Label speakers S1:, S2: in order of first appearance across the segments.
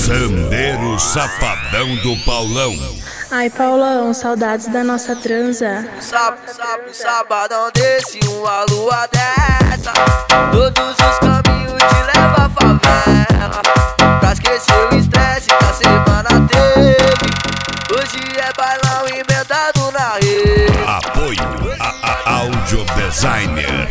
S1: Sandeiro Safadão do Paulão.
S2: Ai, Paulão, saudades da nossa transa.
S3: Sabadão desse, uma lua dessa. Todos os caminhos te levam à favela. Pra esquecer o estresse que a semana teve. Hoje é bailão emendado na rede.
S1: Apoio a Audio Designer.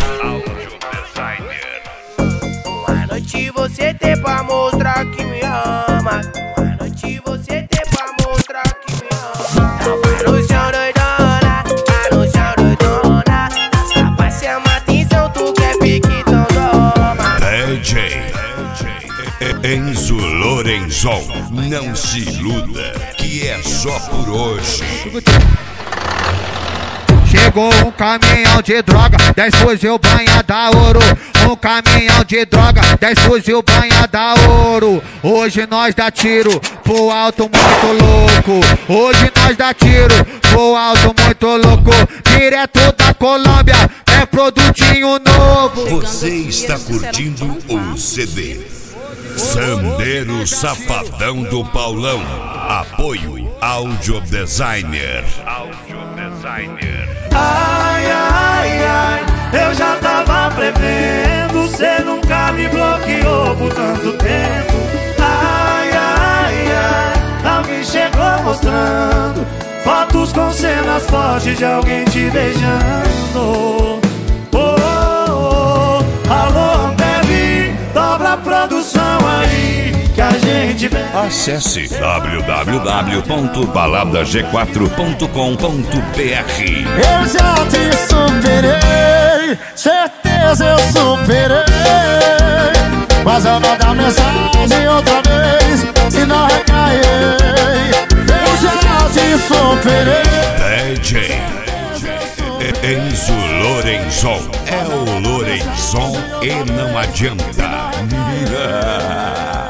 S3: Uma noite você tem pra mostrar que me ama. Uma noite você tem pra mostrar que me ama. Então vai no chão doidona, vai no chão doidona. Essa vai chama atenção, tu quer pique, então toma.
S1: DJ Enzo Lorenzon, não se iluda, que é só por hoje.
S4: Chegou um caminhão de droga, 10 fuzil banha da ouro. Um caminhão de droga, 10 fuzil banha da ouro. Hoje nós dá tiro pro alto muito louco. Hoje nós dá tiro pro alto muito louco. Direto da Colômbia, é produtinho novo.
S1: Você está curtindo o CD Sandeiro Safadão do Paulão. Apoio Audio Designer.
S5: Ai, ai, ai, eu já tava prevendo. Cê nunca me bloqueou por tanto tempo. Ai, ai, ai, alguém chegou mostrando fotos com cenas fortes de alguém te beijando. Oh, oh, oh, alô, Ambev, dobra a produção aí que a gente vê.
S1: Acesse www.baladag4.com.br.
S5: Eu já te superei, certeza eu superei. Mas eu vou dar mensagem outra vez, se não recair. Eu já te superei.
S1: DJ Enzo Lorenzon. É o Lorenzon e não adianta.